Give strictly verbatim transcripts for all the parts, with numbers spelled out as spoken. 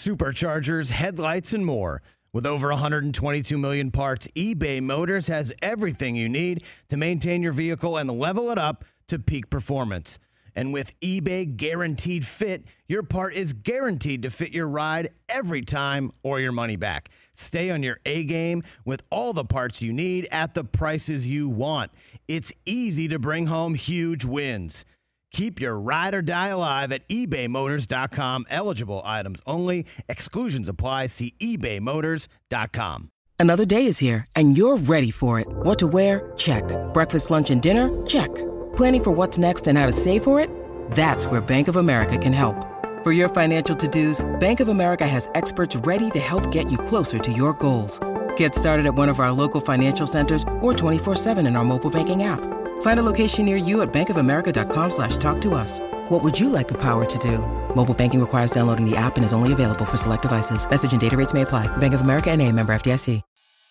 superchargers, headlights, and more. With over one hundred twenty-two million parts, eBay Motors has everything you need to maintain your vehicle and level it up to peak performance. And with eBay Guaranteed Fit, your part is guaranteed to fit your ride every time or your money back. Stay on your A game with all the parts you need at the prices you want. It's easy to bring home huge wins. Keep your ride or die alive at ebay motors dot com. Eligible items only. Exclusions apply. See ebay motors dot com. Another day is here, and you're ready for it. What to wear? Check. Breakfast, lunch, and dinner? Check. Planning for what's next and how to save for it? That's where Bank of America can help. For your financial to-dos, Bank of America has experts ready to help get you closer to your goals. Get started at one of our local financial centers or twenty-four seven in our mobile banking app. Find a location near you at bankofamerica.com slash talk to us. What would you like the power to do? Mobile banking requires downloading the app and is only available for select devices. Message and data rates may apply. Bank of America N A, member F D I C.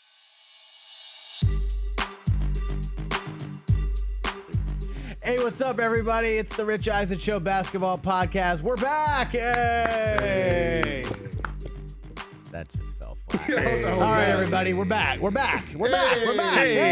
Hey, what's up, everybody? It's the Rich Eisen Show Basketball Podcast. We're back! Hey! That just fell flat. Hey. All right, everybody, we're back. We're back. We're hey. back. We're back. Hey.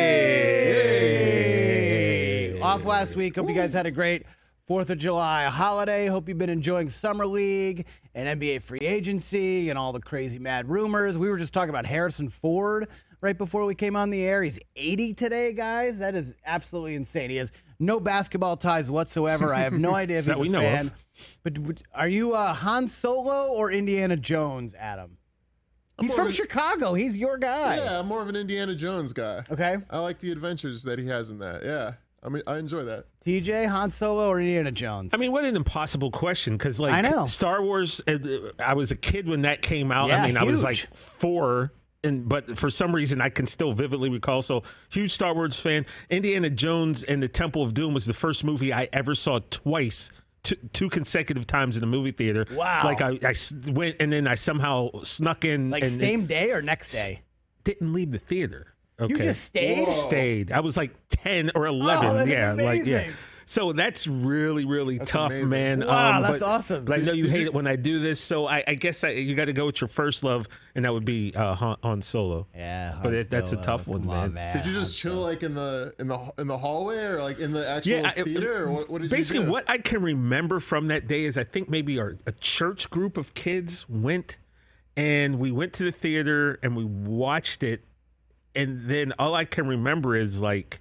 Hey. Off last week. Hope you guys had a great fourth of July holiday. Hope you've been enjoying Summer League and N B A free agency and all the crazy mad rumors. We were just talking about Harrison Ford right before we came on the air. He's eighty today, guys. That is absolutely insane. He has no basketball ties whatsoever. I have no idea if he's that we a know fan. of. But are you uh, Han Solo or Indiana Jones, Adam? I'm He's from an, Chicago. He's your guy. Yeah, I'm more of an Indiana Jones guy. Okay. I like the adventures that he has in that. Yeah. I mean, I enjoy that. T J, Han Solo or Indiana Jones? I mean, what an impossible question, because like I know. Star Wars, uh, I was a kid when that came out. Yeah, I mean, huge. I was like four, and but for some reason I can still vividly recall. So huge Star Wars fan. Indiana Jones and the Temple of Doom was the first movie I ever saw twice. Two, two consecutive times in the movie theater. Wow. Like I, I went and then I somehow snuck in. Like and same day or next day? Didn't leave the theater. Okay. You just stayed? Whoa. Stayed. I was like ten or eleven. Oh, that's yeah. amazing. Like, yeah. So that's really, really That's tough, amazing. man. Wow, um, that's but, awesome. But I know you hate it when I do this, so I, I guess I, you got to go with your first love, and that would be uh, Han, Han Solo. Yeah, Han but it, that's a Solo. tough one, Come man. on, man. Did you just Han chill Solo. like in the in the in the hallway or like in the actual Yeah, I- theater? Or what, what did basically you do? what I can remember from that day is I think maybe our a church group of kids went, and we went to the theater and we watched it, and then all I can remember is like,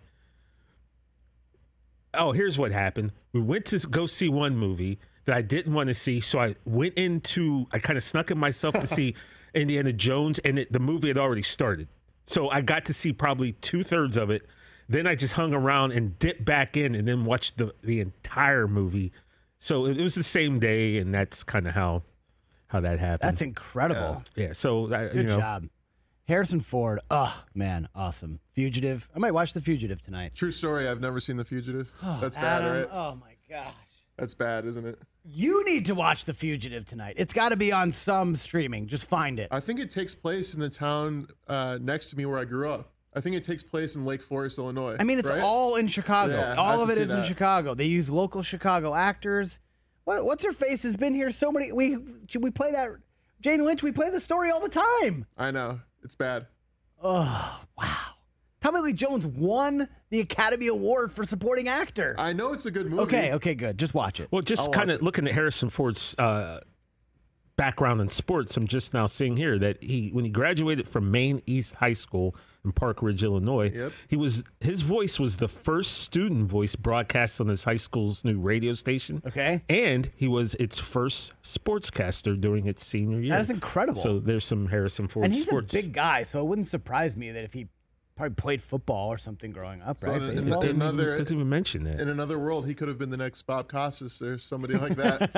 oh, here's what happened. We went to go see one movie that I didn't want to see, so I went into, I kind of snuck in myself to see Indiana Jones, and it, the movie had already started. So I got to see probably two thirds of it. Then I just hung around and dipped back in and then watched the, the entire movie. So it was the same day, and that's kind of how how that happened. That's incredible. yeah. So I, Good you know, job. Harrison Ford. Oh, man. Awesome. Fugitive. I might watch The Fugitive tonight. True story. I've never seen The Fugitive. That's bad, Adam, right? oh, my gosh. That's bad, isn't it? You need to watch The Fugitive tonight. It's got to be on some streaming. Just find it. I think it takes place in the town uh, next to me where I grew up. I think it takes place in Lake Forest, Illinois. I mean, it's right? all in Chicago. Yeah, I all have of to it see is in that. Chicago. They use local Chicago actors. What, what's her face has been here so many. We should we play that? Jane Lynch. We play the story all the time. I know. It's bad. Oh wow! Tommy Lee Jones won the Academy Award for supporting actor. I know it's a good movie. Okay, okay, good. Just watch it. well, just I'll kind watch of it. looking at Harrison Ford's uh, background in sports, I'm just now seeing here that he, when he graduated from Maine East High School in Park Ridge, Illinois, Yep. he was his voice was the first student voice broadcast on his high school's new radio station. Okay. And he was its first sportscaster during its senior year. That is incredible. So there's some Harrison Ford And he's sports. a big guy, so it wouldn't surprise me that if he probably played football or something growing up, So right? in- in- Baseball? in- Didn't even- another- doesn't even mention that. In another world, he could have been the next Bob Costas or somebody like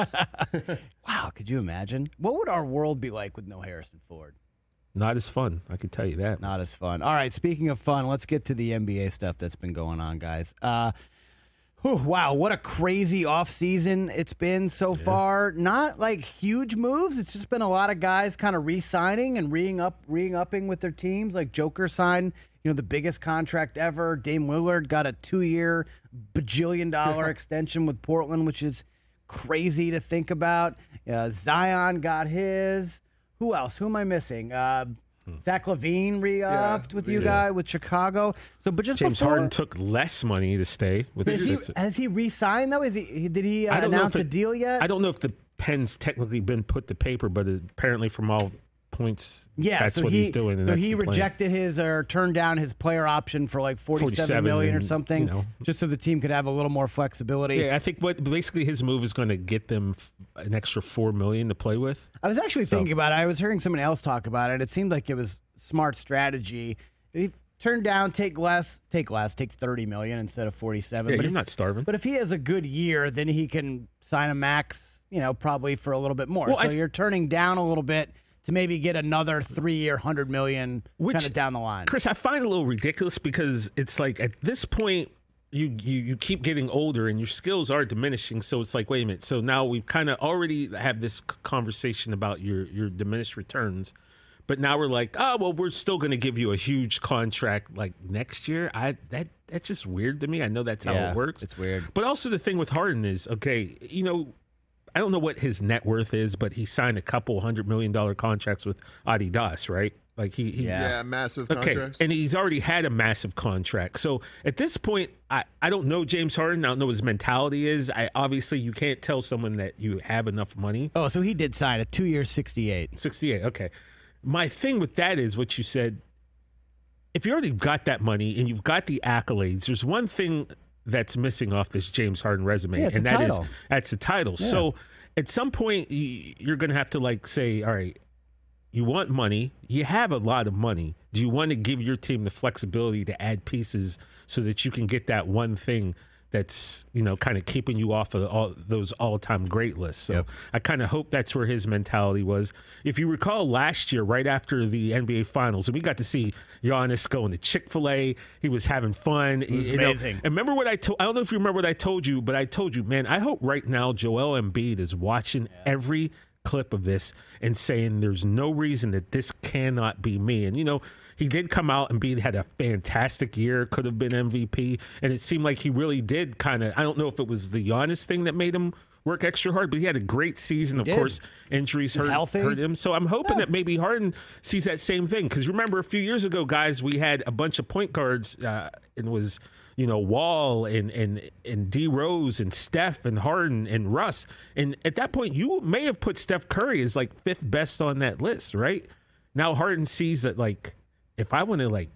that. Wow, could you imagine? What would our world be like with no Harrison Ford? Not as fun, I can tell you that. Not as fun. All right, speaking of fun, let's get to the N B A stuff that's been going on, guys. Uh, whew, wow, what a crazy offseason it's been so far. Not like huge moves. It's just been a lot of guys kind of re-signing and re-ing up, re-ing upping with their teams. Like Joker signed, you know, the biggest contract ever. Dame Lillard got a two-year, bajillion dollar extension with Portland, which is crazy to think about. Uh, Zion got his. who else? Who am I missing? Uh, Zach Levine re-upped Yeah, with you yeah. guy with Chicago. So, but just James before, Harden took less money to stay with the has he, Sixers. has he re-signed though? Is he? Did he uh, I don't know announce if a it- deal yet? I don't know if the pen's technically been put to paper, but apparently from all points, Yeah, that's so what he, he's doing. And so that's he the plan. rejected his or turned down his player option for like forty-seven forty-seven million or and, something, you know. just so the team could have a little more flexibility. Yeah, I think what basically his move is going to get them f- an extra four million to play with. I was actually So- thinking about it. I was hearing someone else talk about it. It seemed like it was smart strategy. He turned down, take less, take less, take thirty million instead of forty-seven. Yeah, but you're if, not starving. But if he has a good year, then he can sign a max, you know, probably for a little bit more. Well, so I- you're turning down a little bit to maybe get another three-year, hundred million Which- kind of down the line. Chris, I find it a little ridiculous because it's like at this point you you you keep getting older and your skills are diminishing. So it's like, wait a minute. So now we've kind of already have this c- conversation about your your diminished returns, but now we're like, oh well, we're still going to give you a huge contract like next year. I that that's just weird to me. I know that's how Yeah, it works. it's weird. But also the thing with Harden is, okay, you know. I don't know what his net worth is, but he signed a couple hundred million dollar contracts with Adidas, right? Like he, he Yeah. Yeah, massive Okay, contracts. and he's already had a massive contract. So at this point, I, I don't know James Harden. I don't know what his mentality is. I obviously you can't tell someone that you have enough money. Oh, so he did sign a two-year, sixty-eight. sixty-eight. Okay. My thing with that is what you said. If you already got that money and you've got the accolades, there's one thing that's missing off this James Harden resume, Yeah, it's and a that is title. that's a title. So at some point, y- you're going to have to like say, all right, you want money, you have a lot of money. Do you want to give your team the flexibility to add pieces so that you can get that one thing that's, you know, kind of keeping you off of all those all-time great lists? So I kind of hope that's where his mentality was. If you recall last year, right after the N B A Finals, and we got to see Giannis going to Chick-fil-A. He was having fun. It was amazing. And remember what I told, I don't know if you remember what I told you, but I told you, man, I hope right now Joel Embiid is watching every clip of this and saying there's no reason that this cannot be me. And, you know, he did come out and Embiid had a fantastic year, could have been M V P. And it seemed like he really did kind of, I don't know if it was the Giannis thing that made him work extra hard, but he had a great season. Of did. course, injuries He's hurt, healthy. hurt him. So I'm hoping that maybe Harden sees that same thing. Because remember, a few years ago, guys, we had a bunch of point guards uh, and it was, you know, Wall and and and D Rose and Steph and Harden and Russ. And at that point, you may have put Steph Curry as like fifth best on that list, right? Now Harden sees that like, if I want to like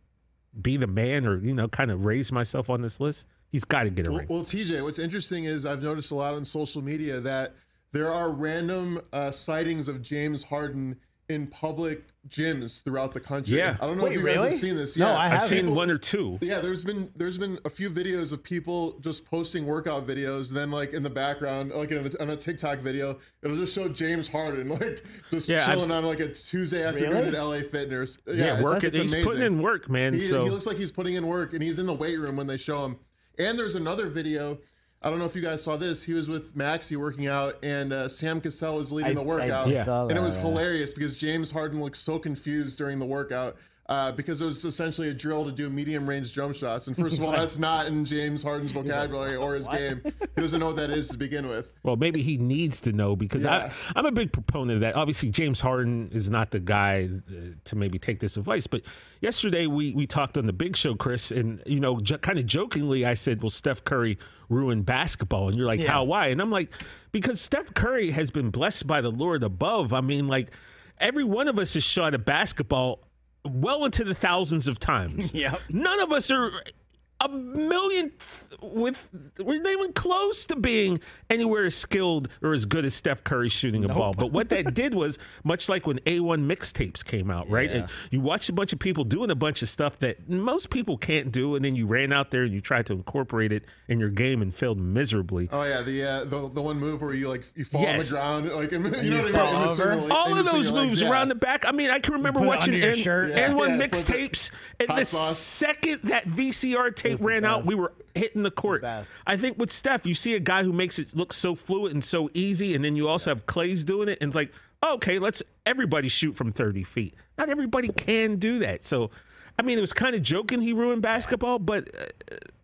be the man or, you know, kind of raise myself on this list, he's got to get a Well, ring. well, T J, what's interesting is I've noticed a lot on social media that there are random uh, sightings of James Harden in public gyms throughout the country. Yeah. I don't know Wait, if you guys really? have seen this. No, Yeah. I I've haven't. seen one or two. Yeah, there's been there's been a few videos of people just posting workout videos. Then, like in the background, like in a, on a TikTok video, it'll just show James Harden like just Yeah, I've- chilling on like a Tuesday afternoon Really? at L A Fitness. Yeah, Yeah, it's- work it's it. He's amazing. putting in work, man. He, so he looks like he's putting in work, and he's in the weight room when they show him. And there's another video. I don't know if you guys saw this. He was with Maxie working out, and uh, Sam Cassell was leading I- the I workout. Yeah. saw And it that, was yeah. hilarious because James Harden looked so confused during the workout uh, because it was essentially a drill to do medium range jump shots. And first of all, that's not in James Harden's vocabulary or his game. He doesn't know what that is to begin with. Well, maybe he needs to know because Yeah. I, I'm a big proponent of that. Obviously, James Harden is not the guy uh, to maybe take this advice. But yesterday we we talked on the Big Show, Chris, and you know, j- kind of jokingly, I said, "Will Steph Curry ruin basketball?" And you're like, Yeah. "How? Why?" And I'm like, "Because Steph Curry has been blessed by the Lord above. I mean, like every one of us has shot a basketball well into the thousands of times. Yep. None of us are a million with we're not even close to being anywhere as skilled or as good as Steph Curry shooting a ball. But what that did was much like when A one mixtapes came out, right? Yeah. And you watched a bunch of people doing a bunch of stuff that most people can't do, and then you ran out there and you tried to incorporate it in your game and failed miserably. Oh yeah, the uh, the the one move where you like you fall Yes. on the ground, like and, you, you know what fall I mean? In over? between, like, All in of between those your legs, moves yeah. around the back. I mean, I can remember put it watching under your N- shirt. N one Yeah, flip it. mixtapes, and Hot the sauce. second that V C R tape the ran out, best. we were hitting the court. best. I think with Steph, you see a guy who makes it look so fluid and so easy, and then you also have Clay's doing it, and it's like, okay, let's everybody shoot from thirty feet. Not everybody can do that. So, I mean, it was kind of joking he ruined basketball, but uh,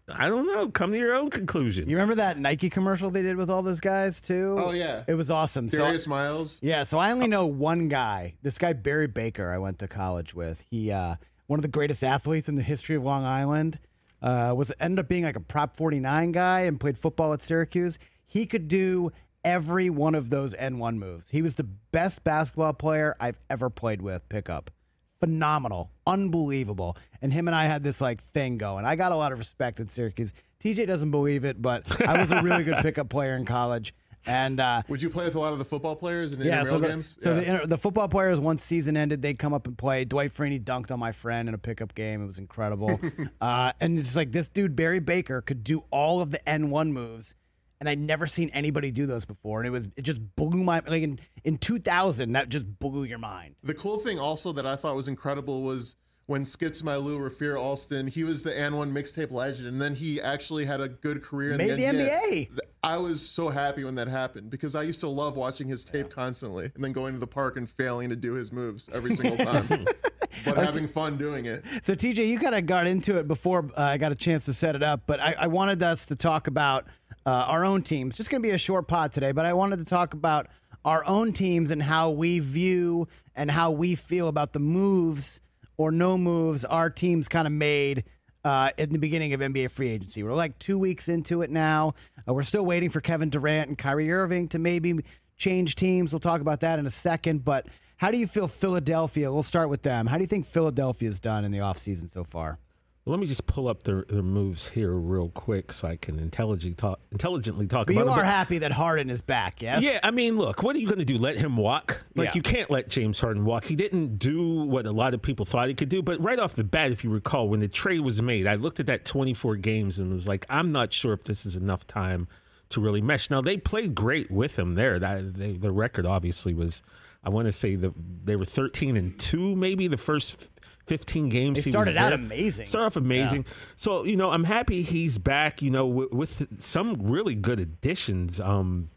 I don't know. Come to your own conclusion. You remember that Nike commercial they did with all those guys too? Oh, yeah. It was awesome. Darius so, Miles. Yeah, so I only know one guy. This guy Barry Baker I went to college with. He uh, one of the greatest athletes in the history of Long Island. Uh, was ended up being like a Prop forty-nine guy and played football at Syracuse. He could do every one of those N one moves. He was the best basketball player I've ever played with pickup. Phenomenal. Unbelievable. And him and I had this like thing going. I got a lot of respect at Syracuse. T J doesn't believe it, but I was a really good pickup player in college. And uh, would you play with a lot of the football players in the yeah, intramural so the, games? So yeah. the, the football players, once season ended, they'd come up and play. Dwight Freeney dunked on my friend in a pickup game. It was incredible. uh, and it's like this dude, Barry Baker, could do all of the N one moves. And I'd never seen anybody do those before. And it was it just blew my like in, in two thousand, that just blew your mind. The cool thing also that I thought was incredible was when Skip to My Lou, Rafir Alston, he was the N one mixtape legend, and then he actually had a good career in Made the, the N B A. N B A. I was so happy when that happened because I used to love watching his tape constantly and then going to the park and failing to do his moves every single time, but having fun doing it. So, T J, you kind of got into it before uh, I got a chance to set it up, but I, I wanted us to talk about uh, our own teams. Just going to be a short pod today, but I wanted to talk about our own teams and how we view and how we feel about the moves or no moves our teams kind of made uh, in the beginning of N B A free agency. We're like two weeks into it now. Uh, we're still waiting for Kevin Durant and Kyrie Irving to maybe change teams. We'll talk about that in a second. But how do you feel Philadelphia? We'll start with them. How do you think Philadelphia's done in the offseason so far? Well, let me just pull up their, their moves here real quick so I can intelligently talk, intelligently talk but about you them. are But happy that Harden is back, yes? yeah, I mean, look, what are you going to do? Let him walk? Like, Yeah. you can't let James Harden walk. He didn't do what a lot of people thought he could do. But right off the bat, if you recall, when the trade was made, I looked at that twenty-four games and was like, I'm not sure if this is enough time to really mesh. Now, they played great with him there. That they, the record obviously was, I want to say the they were thirteen and two, maybe the first fifteen games. They he started was out there. amazing. Started off amazing. Yeah. So, you know, I'm happy he's back, you know, with, with some really good additions. Um,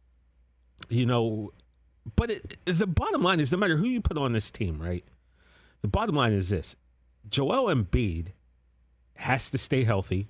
you know, but it, the bottom line is no matter who you put on this team, right? The bottom line is this. Joel Embiid has to stay healthy.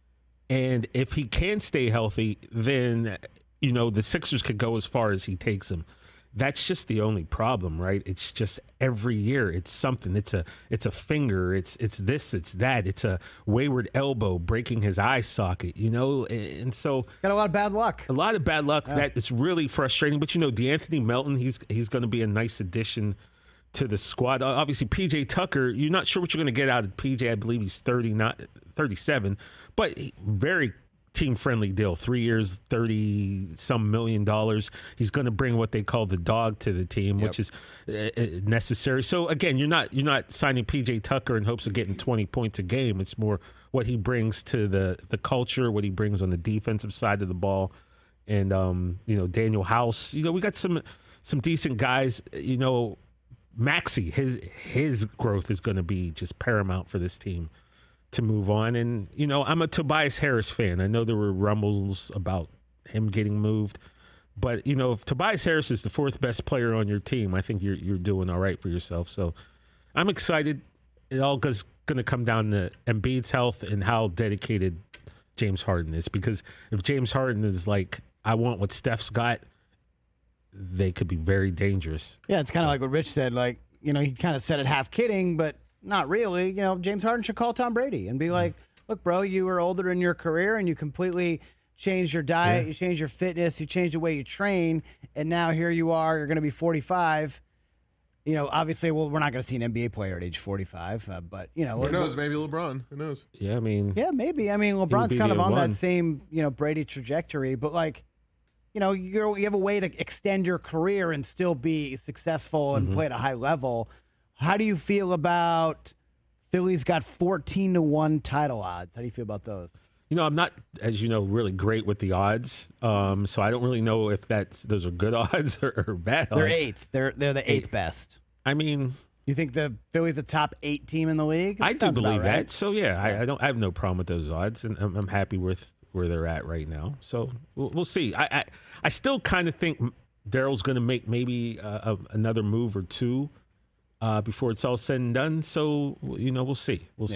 And if he can stay healthy, then, you know, the Sixers could go as far as he takes them. That's just the only problem, right? It's just every year it's something. It's a it's a finger. It's it's this. It's that. It's a wayward elbow breaking his eye socket. You know, and, and so got a lot of bad luck. A lot of bad luck. Yeah. That is really frustrating. But you know, DeAnthony Melton, he's he's going to be a nice addition to the squad. Obviously, P J Tucker, you're not sure what you're going to get out of P J. I believe he's thirty, not thirty-seven, but very team-friendly deal. Three years, thirty-some million dollars. He's going to bring what they call the dog to the team, yep. which is uh, necessary. So, again, you're not you're not signing P J Tucker in hopes of getting twenty points a game. It's more what he brings to the, the culture, what he brings on the defensive side of the ball. And, um, you know, Daniel House. You know, we got some some decent guys. You know, Maxey, his, his growth is going to be just paramount for this team to move on. And, you know, I'm a Tobias Harris fan. I know there were rumbles about him getting moved. But, you know, if Tobias Harris is the fourth best player on your team, I think you're you're doing all right for yourself. So I'm excited. It all is going to come down to Embiid's health and how dedicated James Harden is. Because if James Harden is like, I want what Steph's got, they could be very dangerous. Yeah, it's kind of like what Rich said. Like, you know, he kind of said it half kidding, but not really. You know, James Harden should call Tom Brady and be like, look, bro, you were older in your career and you completely changed your diet, yeah. you changed your fitness, you changed the way you train, and now here you are, you're going to be forty-five. You know, obviously, well, we're not going to see an N B A player at age forty-five, uh, but, you know. Who knows? Maybe LeBron. Who knows? Yeah, I mean. Yeah, maybe. I mean, LeBron's kind of on one. that same, you know, Brady trajectory, but, like, you know, you're, you have a way to extend your career and still be successful and mm-hmm. play at a high level. How do you feel about Philly's got fourteen to one title odds? How do you feel about those? You know, I'm not, as you know, really great with the odds. Um, so I don't really know if that's those are good odds or, or bad odds. They're eighth. They're they're the eighth Eight. best. I mean, you think the Philly's the top eight team in the league? That I do believe right. that. So yeah, I, I don't I have no problem with those odds, and I'm, I'm happy with where they're at right now. So we'll, we'll see. I I, I still kind of think Daryl's going to make maybe a, a, another move or two. Uh, before it's all said and done. So, you know, we'll see. We'll yeah. see.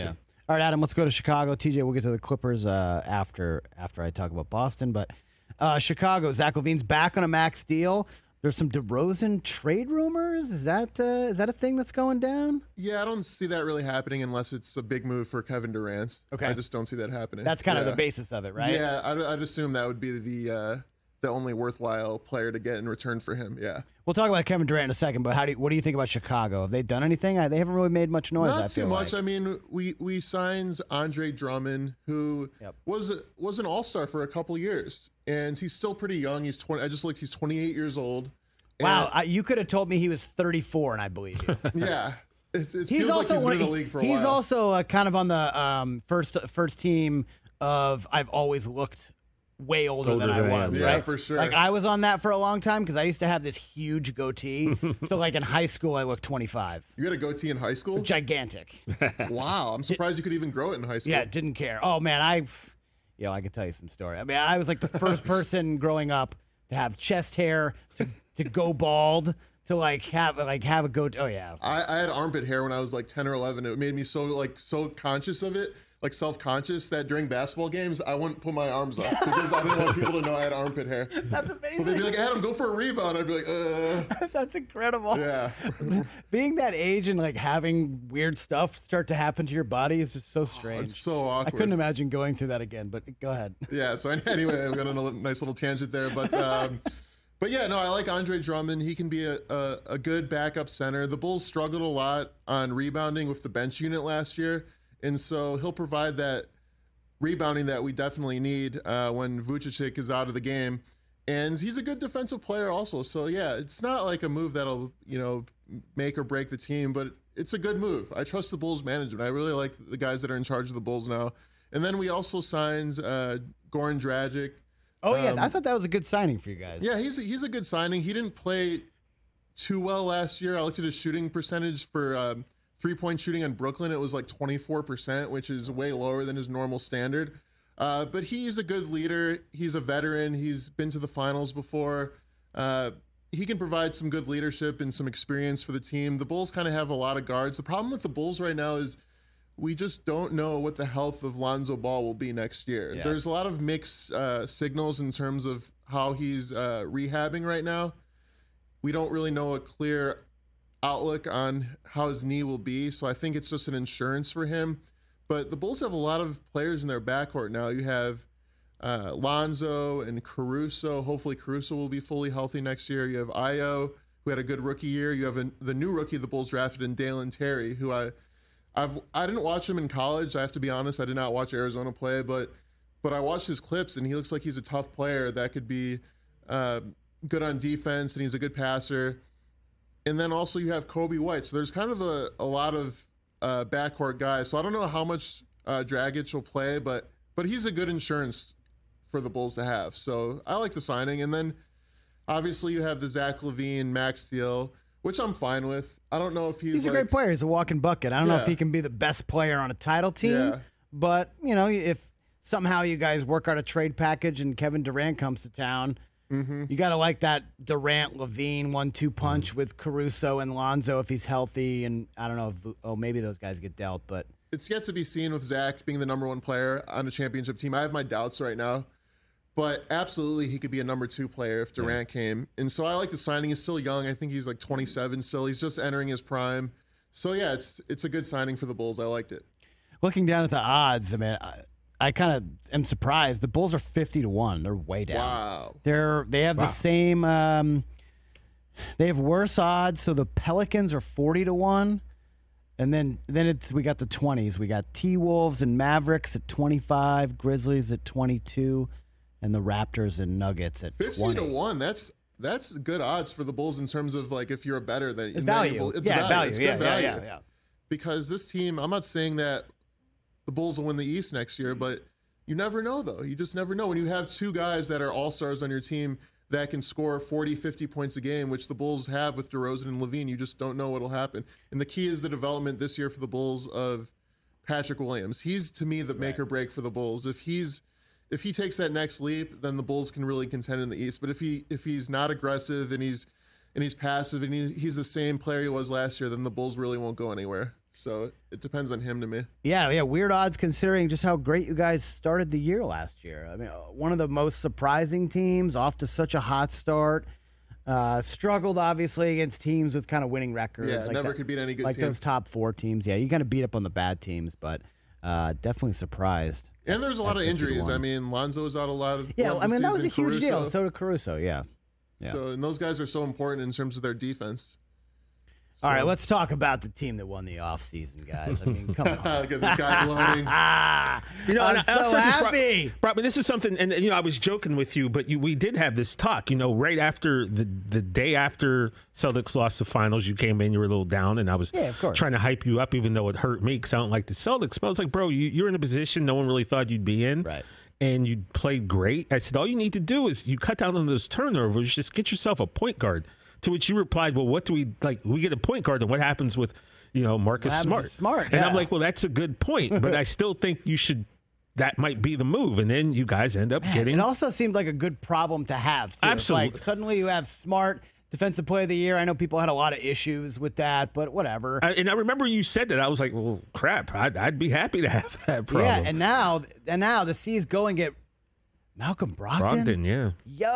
All right, Adam, let's go to Chicago. T J, we'll get to the Clippers uh, after after I talk about Boston. But uh, Chicago, Zach LaVine's back on a max deal. There's some DeRozan trade rumors. Is that uh, is that a thing that's going down? Yeah, I don't see that really happening unless it's a big move for Kevin Durant. Okay. I just don't see that happening. That's kind yeah. of the basis of it, right? Yeah, I'd, I'd assume that would be the uh, the only worthwhile player to get in return for him. Yeah. We'll talk about Kevin Durant in a second, but how do you, what do you think about Chicago? Have they done anything? They haven't really made much noise. Not I too feel much. like. I mean, we we signed Andre Drummond, who Yep. was was an All Star for a couple years, and he's still pretty young. He's twenty. I just looked. He's twenty-eight years old. Wow, And- I, you could have told me he was thirty-four, and I believe you. yeah. It, it He's feels also like he's one, been in the league for a he's while. also uh, kind of on the um, first first team of I've always looked way older, Older than I than I was, am. right? Yeah, for sure. Like I was on that for a long time because I used to have this huge goatee. So like in high school, I looked twenty-five, You had a goatee in high school? gigantic. Wow, I'm surprised you could even grow it in high school. Yeah, didn't care. Oh man, I, yo, I could tell you some story. I mean, I was like the first person growing up to have chest hair, to to go bald, to like have like have a goat. Oh yeah, I, I had armpit hair when I was like ten or eleven. It made me so like so conscious of it, like self-conscious, that during basketball games I wouldn't put my arms up because I didn't want people to know I had armpit hair. that's So amazing. they'd be like, Adam, go for a rebound. I'd be like, uh. That's incredible. Yeah. Being that age and like having weird stuff start to happen to your body is just so strange. It's so I awkward. couldn't imagine going through that again, but go ahead. Yeah, so anyway, we got on a nice little tangent there, but um, but yeah, no, I like Andre Drummond. He can be a, a, a good backup center. The Bulls struggled a lot on rebounding with the bench unit last year, and so he'll provide that rebounding that we definitely need uh, when Vucevic is out of the game. And he's a good defensive player also. So yeah, it's not like a move that'll, you know, make or break the team, but it's a good move. I trust the Bulls management. I really like the guys that are in charge of the Bulls now. And then we also signed uh, Goran Dragic. Oh yeah, Um, I thought that was a good signing for you guys. Yeah, he's a, he's a good signing. He didn't play too well last year. I looked at his shooting percentage for um, three-point shooting in Brooklyn. It was like twenty-four percent, which is way lower than his normal standard. Uh, but he's a good leader. He's a veteran. He's been to the finals before. Uh, he can provide some good leadership and some experience for the team. The Bulls kind of have a lot of guards. The problem with the Bulls right now is we just don't know what the health of Lonzo Ball will be next year. Yeah. There's a lot of mixed uh, signals in terms of how he's uh, rehabbing right now. We don't really know a clear outlook on how his knee will be, so I think it's just an insurance for him. But the Bulls have a lot of players in their backcourt now. You have uh, Lonzo and Caruso. Hopefully Caruso will be fully healthy next year. You have Ayo, who had a good rookie year. You have a, the new rookie the Bulls drafted in Dalen Terry, who I I've I didn't watch him in college. I have to be honest. I did not watch Arizona play, but but I watched his clips, and he looks like he's a tough player that could be uh, good on defense, and he's a good passer. And then also you have Kobe White. So there's kind of a, a lot of uh, backcourt guys. So I don't know how much uh, Dragic will play, but but he's a good insurance for the Bulls to have. So I like the signing. And then obviously you have the Zach LaVine max deal, which I'm fine with. I don't know if he's, He's a like, great player. He's a walking bucket. I don't know if Yeah. he can be the best player on a title team, Yeah. but you know, if somehow you guys work out a trade package and Kevin Durant comes to town, Mm-hmm. you got to like that Durant Levine one two punch Mm-hmm. with Caruso and Lonzo if he's healthy. And I don't know if oh maybe those guys get dealt, but It's yet to be seen with Zach being the number one player on a championship team. I have my doubts right now, but absolutely he could be a number two player if Durant came. And so I like the signing. He's still young. I think he's like twenty-seven still. He's just entering his prime. So yeah, it's it's a good signing for the Bulls. I liked it. looking down at the odds, I mean, I, I kind of am surprised. The Bulls are fifty to one. They're way down. Wow. They're they have the same. Um, they have worse odds. So the Pelicans are forty to one, and then then it's we got the twenties. We got T Wolves and Mavericks at twenty five, Grizzlies at twenty two, and the Raptors and Nuggets at fifty twenty. to one. That's that's good odds for the Bulls in terms of like if you're a better than It's value. It's yeah, value. value. It's yeah, good yeah, value. yeah, yeah. Because this team, I'm not saying that the Bulls will win the East next Mm-hmm. year, but you never know, though. You just never know. When you have two guys that are all-stars on your team that can score forty, fifty points a game, which the Bulls have with DeRozan and Levine, you just don't know what'll happen. And the key is the development this year for the Bulls of Patrick Williams. He's, to me, the make or break for the Bulls. If he's if he takes that next leap, then the Bulls can really contend in the East. But if he if he's not aggressive and he's and he's passive and he, he's the same player he was last year, then the Bulls really won't go anywhere. So it depends on him to me. Yeah, yeah, weird odds considering just how great you guys started the year last year. I mean, one of the most surprising teams, off to such a hot start. Uh, struggled, obviously, against teams with kind of winning records. Yeah, like never that, could beat any good Like team. those top four teams. Yeah, you kind of beat up on the bad teams, but uh, definitely surprised. And there's a lot at of injuries. fifty-one. I mean, Lonzo was out a lot of Yeah, lot of I the mean, that was a season, huge deal. Caruso. So did Caruso, yeah. yeah. So, and those guys are so important in terms of their defense. All right, let's talk about the team that won the offseason, guys. I mean, come on. Look at this guy gloating. You know, I'm and I- I so also just brought- happy. Brought, but this is something, and you know, I was joking with you, but you, we did have this talk. You know, right after the the day after Celtics lost the finals, you came in, you were a little down, and I was Yeah, of course. trying to hype you up, even though it hurt me because I don't like the Celtics. But I was like, bro, you, you're in a position no one really thought you'd be in, Right. and you played great. I said, all you need to do is you cut down on those turnovers, just get yourself a point guard. To which you replied, well, what do we like? We get a point guard, and what happens with, you know, Marcus What happens Smart? with Smart, And yeah. I'm like, well, that's a good point, but I still think you should. That might be the move, and then you guys end up getting. It also seemed like a good problem to have, too. It's Absolutely. Like, suddenly you have Smart, Defensive Player of the Year. I know people had a lot of issues with that, but whatever. I, and I remember you said that. I was like, well, crap. I'd, I'd be happy to have that problem. Yeah, and now, and now the C's go and get Malcolm Brogdon. Brogdon, yeah.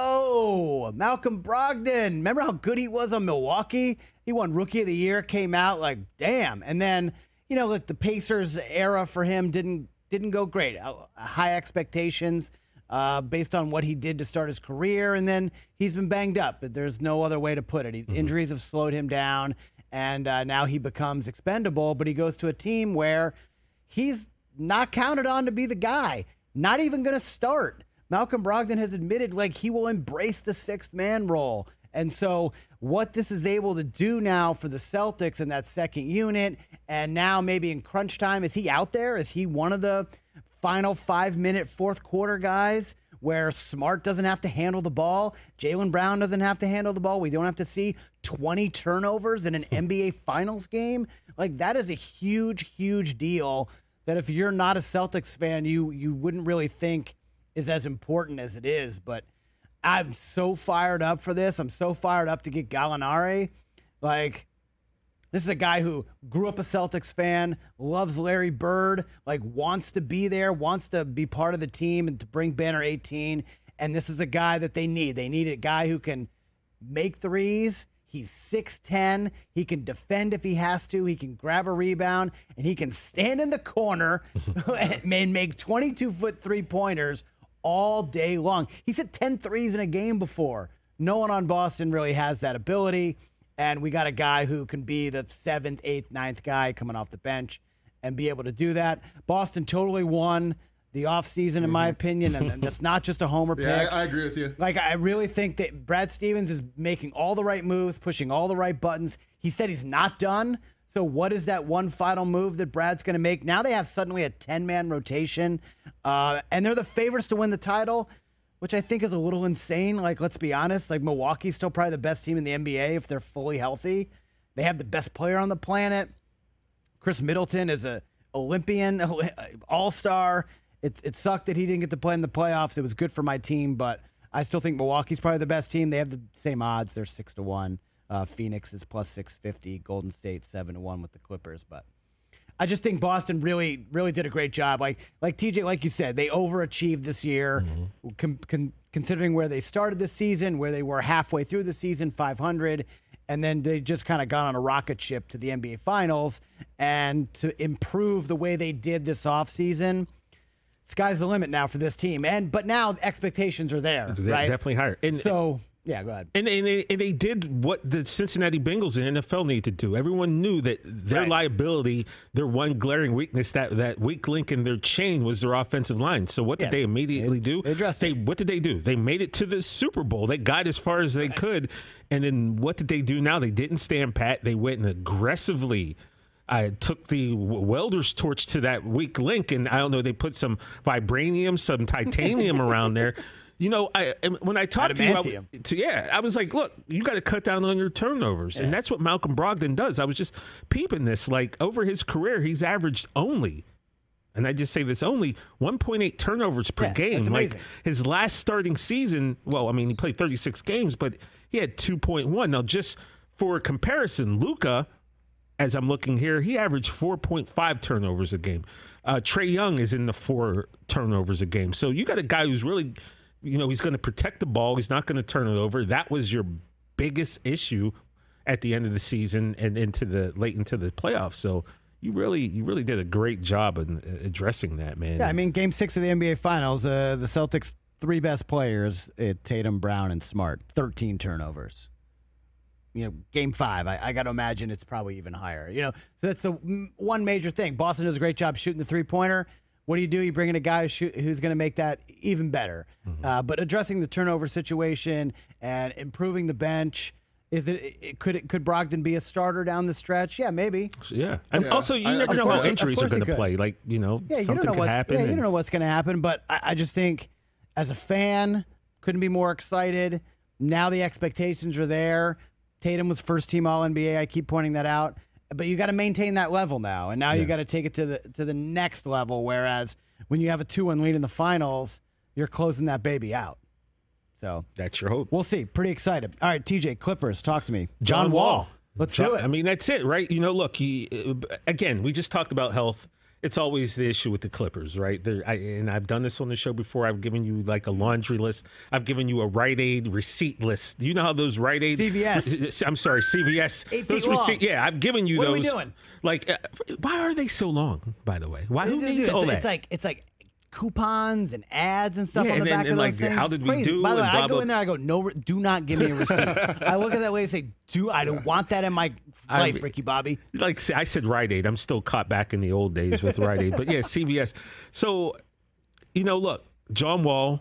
Yo, Malcolm Brogdon. Remember how good he was on Milwaukee? He won Rookie of the Year, came out like, damn. And then, you know, like the Pacers era for him didn't didn't go great. Uh, high expectations uh, based on what he did to start his career. And then he's been banged up. But there's no other way to put it. He's, Mm-hmm. Injuries have slowed him down. And uh, now he becomes expendable. But he goes to a team where he's not counted on to be the guy. Not even going to start. Malcolm Brogdon has admitted like he will embrace the sixth man role. And so what this is able to do now for the Celtics in that second unit, and now maybe in crunch time, is he out there? Is he one of the final five minute fourth quarter guys where Smart doesn't have to handle the ball? Jaylen Brown doesn't have to handle the ball. We don't have to see twenty turnovers in an N B A Finals game. Like that is a huge, huge deal that if you're not a Celtics fan, you you wouldn't really think is as important as it is. But I'm so fired up for this. I'm so fired up to get Gallinari. Like, this is a guy who grew up a Celtics fan, loves Larry Bird, like wants to be there, wants to be part of the team and to bring Banner eighteen. And this is a guy that they need. They need a guy who can make threes. He's six ten. He can defend if he has to. He can grab a rebound, and he can stand in the corner and make twenty-two foot three-pointers all day long. He's hit ten threes in a game before. No one on Boston really has that ability, and we got a guy who can be the seventh, eighth, ninth guy coming off the bench and be able to do that. Boston totally won the offseason, in my opinion, and, and that's not just a homer pick. Yeah, I, I agree with you. Like, I really think that Brad Stevens is making all the right moves, pushing all the right buttons. He said he's not done. So what is that one final move that Brad's going to make? Now they have suddenly a ten-man rotation, uh, and they're the favorites to win the title, which I think is a little insane. Like, let's be honest. Like, Milwaukee's still probably the best team in the N B A if they're fully healthy. They have the best player on the planet. Chris Middleton is a Olympian, all-star. It's, it sucked that he didn't get to play in the playoffs. It was good for my team, but I still think Milwaukee's probably the best team. They have the same odds. They're six to one. Uh, Phoenix is plus six fifty. Golden State seven to one with the Clippers. But I just think Boston really, really did a great job. Like, like T J, like you said, they overachieved this year, mm-hmm. com- con- considering where they started the season, where they were halfway through the season, five hundred, and then they just kind of got on a rocket ship to the N B A Finals. And to improve the way they did this offseason, sky's the limit now for this team. And but now expectations are there, They're right? definitely higher. And, so. Yeah, go ahead. And, and, they, and they did what the Cincinnati Bengals and N F L need to do. Everyone knew that their Right. liability, their one glaring weakness, that, that weak link in their chain was their offensive line. So what did Yeah, they immediately they- do? they addressed They it. What did they do? They made it to the Super Bowl. They got as far as they could. And then what did they do now? They didn't stand pat. They went and aggressively I took the welder's torch to that weak link, and I don't know, they put some vibranium, some titanium around there. You know, I when I talked to you, I, to, yeah, I was like, look, you got to cut down on your turnovers. Yeah. And that's what Malcolm Brogdon does. I was just peeping this. Like, over his career, he's averaged only, and I just say this, only one point eight turnovers per yeah, game. That's amazing. Like, his last starting season, well, I mean, he played thirty-six games, but he had two point one. Now, just for comparison, Luka as I'm looking here, he averaged four point five turnovers a game. Uh, Trae Young is in the four turnovers a game. So you got a guy who's really, you know, he's going to protect the ball. He's not going to turn it over. That was your biggest issue at the end of the season and into the late into the playoffs. So you really, you really did a great job in addressing that, man. Yeah, I mean, Game Six of the N B A Finals, uh, the Celtics' three best players, uh, Tatum, Brown, and Smart, thirteen turnovers. You know, Game Five, I, I got to imagine it's probably even higher. You know, so that's the m- one major thing. Boston does a great job shooting the three pointer. What do you do? You bring in a guy who's, shoot, who's going to make that even better. Mm-hmm. Uh, but addressing the turnover situation and improving the bench. Is it, it could it could Brogdon be a starter down the stretch? Yeah, maybe. Yeah, and yeah. also you I, never know course, how injuries are going to could. play. Like you know, yeah, something you don't know could what's, happen. Yeah, you and- don't know what's going to happen. But I, I just think, as a fan, couldn't be more excited. Now the expectations are there. Tatum was first team All N B A. I keep pointing that out. But you got to maintain that level now, and now Yeah. you got to take it to the to the next level. Whereas when you have a two one lead in the finals, you're closing that baby out. So That's your hope. we'll see. Pretty excited. All right, T J, Clippers, talk to me. John Wall. Let's John- do it. I mean, that's it, right? You know, look, he, again, we just talked about health. It's always the issue with the Clippers, right? There, I, and I've done this on the show before. I've given you like a laundry list. I've given you a Rite Aid receipt list. Do you know how those Rite Aid? C V S. I'm sorry, C V S. Eight those feet long. receipt- Yeah, I've given you What are those. we doing? Like, uh, why are they so long? By the way, why? Who Dude, needs it's, all that? it's like it's like coupons and ads and stuff Yeah, on the and back then- of and those like, things. how It's did we crazy. do By the way, and I blah, go blah. in there. I go, no, do not give me a receipt. I look at that way and say, do I don't want that in my life, mean- Ricky Bobby. Like I said, Rite Aid. I'm still caught back in the old days with Rite Aid, but yeah, C V S. So, you know, look, John Wall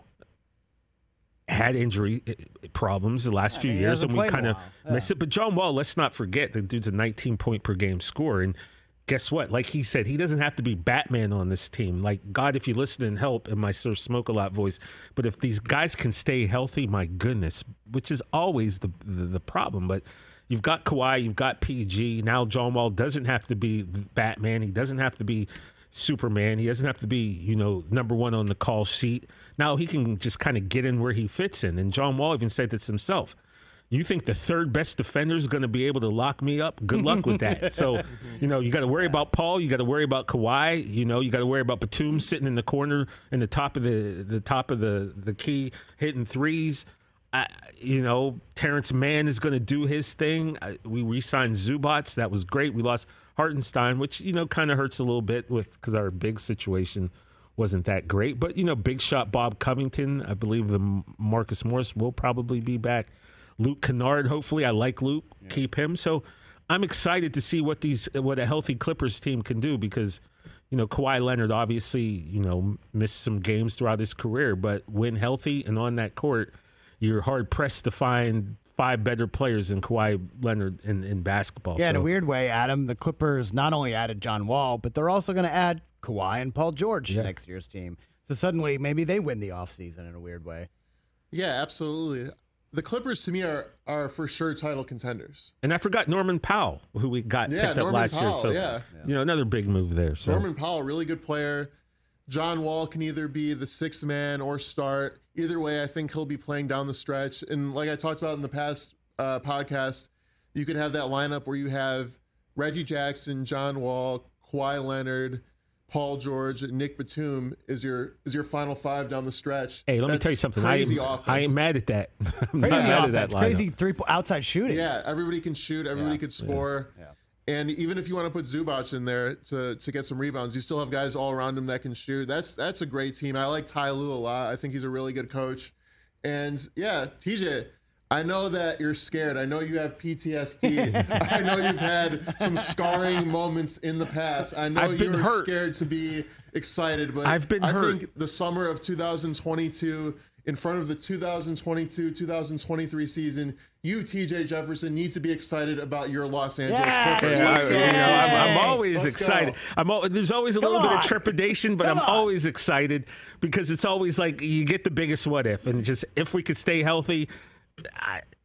had injury problems the last few he years, hasn't and we played in a kind of while. Yeah. missed it. But John Wall, let's not forget the dude's a nineteen point per game scorer, and guess what? Like he said, he doesn't have to be Batman on this team. Like, God, if you listen and help, in my Sir Smoke a Lot voice. But if these guys can stay healthy, my goodness, which is always the the, the problem. But you've got Kawhi, you've got P G. Now John Wall doesn't have to be Batman. He doesn't have to be Superman. He doesn't have to be, you know, number one on the call sheet. Now he can just kind of get in where he fits in. And John Wall even said this himself. You think the third best defender is going to be able to lock me up? Good luck with that. So, you know, you got to worry about Paul. You got to worry about Kawhi. You know, you got to worry about Batum sitting in the corner in the top of the the top of the the key hitting threes. I, you know, Terrence Mann is going to do his thing. I, we re-signed Zubats. That was great. We lost Hartenstein, which, you know, kind of hurts a little bit with because our big situation wasn't that great. But, you know, big shot Bob Covington. I believe the Marcus Morris will probably be back. Luke Kennard, hopefully. I like Luke. Yeah. Keep him. So I'm excited to see what these what a healthy Clippers team can do because, you know, Kawhi Leonard obviously, you know, missed some games throughout his career, but when healthy and on that court, you're hard pressed to find five better players than Kawhi Leonard in, in basketball. Yeah, so, in a weird way, Adam, the Clippers not only added John Wall, but they're also going to add Kawhi and Paul George Yeah. to next year's team. So suddenly, maybe they win the offseason in a weird way. Yeah, absolutely. The Clippers to me are are for sure title contenders. And I forgot Norman Powell, who we got Yeah, picked up Norman last Powell, year. So, yeah. you know, another big move there. So. Norman Powell, really good player. John Wall can either be the sixth man or start. Either way, I think he'll be playing down the stretch. And like I talked about in the past uh, podcast, you could have that lineup where you have Reggie Jackson, John Wall, Kawhi Leonard, Paul George, and Nick Batum is your is your final five down the stretch. Hey, let me That's tell you something. I Crazy ain't, offense. I ain't mad at that. I'm not Crazy mad at offense, that lineup. crazy three outside shooting. Yeah, everybody can shoot. Everybody Yeah. could score. Yeah. And even if you want to put Zubac in there to, to get some rebounds, you still have guys all around him that can shoot. That's that's a great team. I like Ty Lue a lot. I think he's a really good coach. And yeah, T J, I know that you're scared. I know you have P T S D. I know you've had some scarring moments in the past. I know I've been you're hurt. scared to be excited, but I've been I hurt. think the summer of two thousand twenty-two, in front of the two thousand twenty-two two thousand twenty-three season, you, T J Jefferson, need to be excited about your Los Angeles Yeah. Clippers. Yeah, Let's I, go. you know, I'm, I'm always Let's excited. go. I'm al- there's always a Come little bit on. of trepidation, but Come I'm on. always excited because it's always like you get the biggest what if, and just if we could stay healthy, I,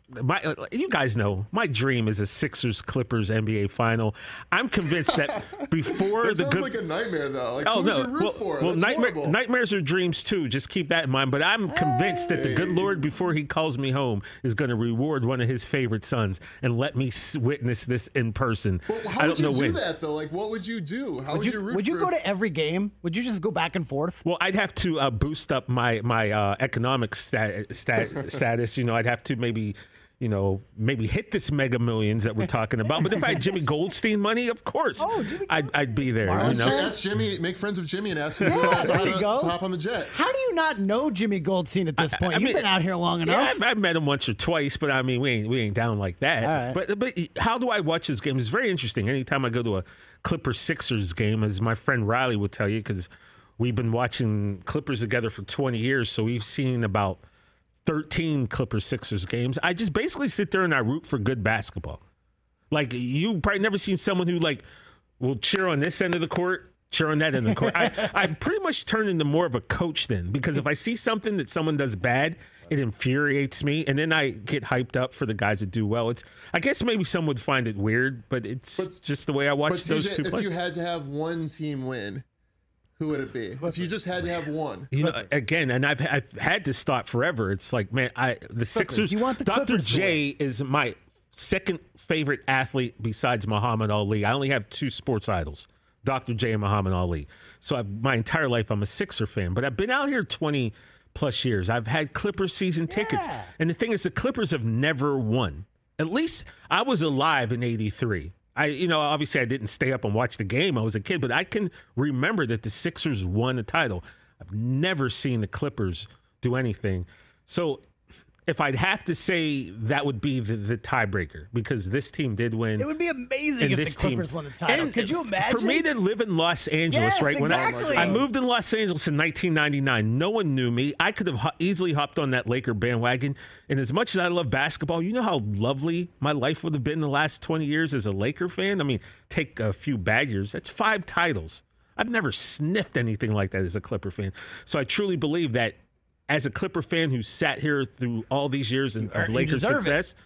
my uh, you guys know my dream is a Sixers Clippers N B A final. I'm convinced that before That the sounds good. like a nightmare, though. Like, Oh who would no! you root Well, for? well That's nightmare, horrible. nightmares are dreams too. Just keep that in mind. But I'm convinced that the good Lord, before He calls me home, is going to reward one of His favorite sons and let me s- witness this in person. Well, how I would don't you know do when. that though? Like, what would you do? How would, Would you, you, root would you for? go to every game? Would you just go back and forth? Well, I'd have to uh, boost up my my uh, economic stat, stat, status. You know, I'd have to maybe. You know, maybe hit this Mega Millions that we're talking about. But if I had Jimmy Goldstein money, of course, Oh, Jimmy I'd, I'd be there. Wow. You Ask, know? Jim- ask Jimmy. Make friends with Jimmy and ask him Yeah, to, there to, you go. to hop on the jet. How do you not know Jimmy Goldstein at this point? I You've mean, been out here long Yeah, enough. I've, I've met him once or twice, but I mean, we ain't we ain't down like that. All right. But but how do I watch this game? It's very interesting. Anytime I go to a Clippers Sixers game, as my friend Riley would tell you, because we've been watching Clippers together for twenty years, so we've seen about thirteen Clippers Sixers games. I just basically sit there and I root for good basketball. Like, you probably never seen someone who like will cheer on this end of the court, cheer on that end of the court. I, I pretty much turn into more of a coach then, because if I see something that someone does bad, it infuriates me, and then I get hyped up for the guys that do well. It's I guess maybe some would find it weird, but it's But- just the way I watch But those T J, two if play. you had to have one team win, who would it be? If you just had to have one. You know, again, and I've, I've had this thought forever. It's like, man, I the Sixers. You want the Doctor Clippers to J is my second favorite athlete besides Muhammad Ali. I only have two sports idols, Doctor J and Muhammad Ali. So I've, my entire life, I'm a Sixer fan. But I've been out here twenty plus years. I've had Clippers season tickets, Yeah. and the thing is, the Clippers have never won. At least I was alive in eighty-three. I, you know, obviously I didn't stay up and watch the game. I was a kid, but I can remember that the Sixers won a title. I've never seen the Clippers do anything. So if I'd have to say, that would be the, the tiebreaker, because this team did win. It would be amazing and if this the Clippers team, won the title. And Could you imagine? For me to live in Los Angeles, Yes, right? When exactly. I, I moved in Los Angeles in nineteen ninety-nine, no one knew me. I could have ho- easily hopped on that Laker bandwagon. And as much as I love basketball, you know how lovely my life would have been the last twenty years as a Laker fan? I mean, take a few bad years. That's five titles. I've never sniffed anything like that as a Clipper fan. So I truly believe that as a Clipper fan who sat here through all these years of, of You Lakers deserve it. success,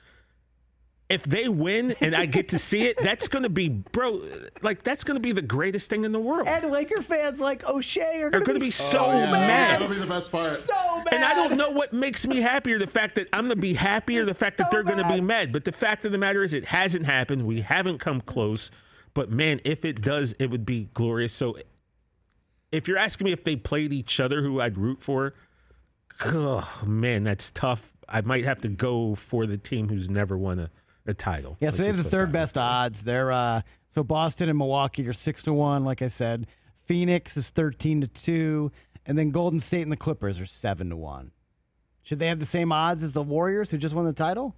if they win and I get to see it, that's going to be, bro, like, that's going to be the greatest thing in the world. And Laker fans like O'Shea are Are going to gonna be, be so so mad. mad. That'll be the best part. So mad. And I don't know what makes me happier, the fact that I'm going to be happy or the fact that So they're going to be mad. mad. But the fact of the matter is, it hasn't happened. We haven't come close. But, man, if it does, it would be glorious. So if you're asking me if they played each other, who I'd root for, oh, man, that's tough. I might have to go for the team who's never won a, a title. Yeah, Let's so they have just the put it third that way. best odds. They're uh, so Boston and Milwaukee are six to one, like I said. Phoenix is thirteen to two, and then Golden State and the Clippers are seven to one. Should they have the same odds as the Warriors, who just won the title?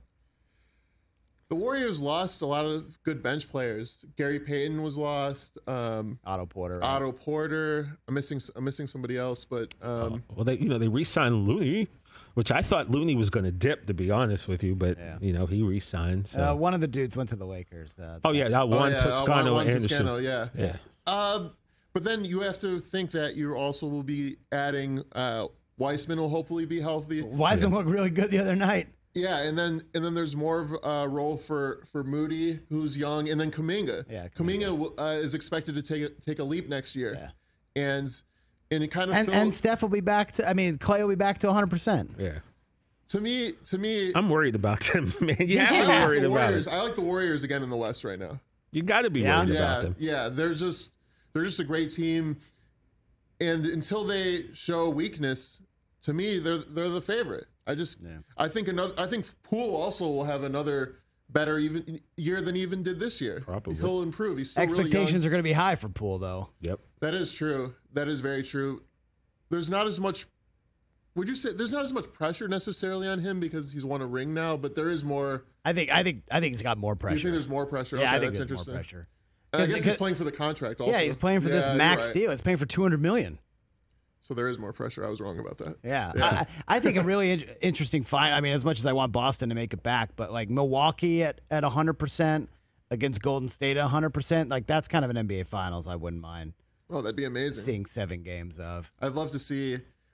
The Warriors lost a lot of good bench players. Gary Payton was lost. Um, Otto Porter. right? Otto Porter. I'm missing. I'm missing somebody else, but um, Well, they you know they re-signed Looney, which I thought Looney was going to dip, to be honest with you, but Yeah. you know he re-signed. So. Uh, one of the dudes went to the Lakers. Uh, oh yeah, uh, oh, Juan yeah, uh, Toscano Juan- Juan Anderson. Toscano, yeah. Yeah. Um, but then you have to think that you also will be adding. Uh, Weissman will hopefully be healthy. Wiseman looked really good the other night. Yeah, and then and then there's more of a role for for Moody, who's young, and then Kuminga. Yeah, Kuminga uh, is expected to take a, take a leap next year, Yeah. and and it kind of And, feels, and Steph will be back to, I mean, Clay will be back to one hundred percent. Yeah. to me to me. I'm worried about them, man. You have I to be like worried the about Warriors. it. I like the Warriors again in the West right now. You got to be Yeah? worried Yeah, about them. yeah, they're just they're just a great team, and until they show weakness, to me they're they're the favorite. I just I think another I think Poole also will have another better even year than he even did this year. Probably. He'll improve. He's still really Expectations young. are going to be high for Poole, though. Yep. That is true. That is very true. There's not as much. Would you say there's not as much pressure necessarily on him because he's won a ring now? But there is more. I think I think I think he's got more Do pressure. you think there's more pressure? yeah, okay, I think that's there's more interesting. pressure. And I 'Cause- guess he's playing for the contract. Also. Yeah, he's playing for Yeah, this you're max right. deal. He's paying for two hundred million. So there is more pressure. I was wrong about that. Yeah, Yeah. I, I think a really in- interesting fight. I mean, as much as I want Boston to make it back, but like Milwaukee at at one hundred percent against Golden State at one hundred percent, like that's kind of an N B A Finals I wouldn't mind Oh, that'd be amazing. seeing seven games of. I'd love to see.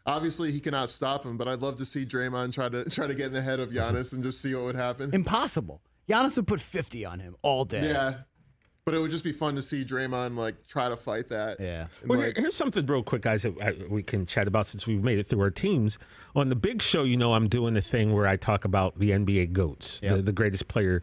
Obviously, he cannot stop him, but I'd love to see Draymond try to try to get in the head of Giannis and just see what would happen. Impossible. Giannis would put fifty on him all day. Yeah. But it would just be fun to see Draymond like try to fight that. Yeah. And, Well, like, here- here's something real quick, guys, that I- we can chat about since we've made it through our teams. On the big show, you know, I'm doing the thing where I talk about the N B A GOATs, Yep. the, the greatest player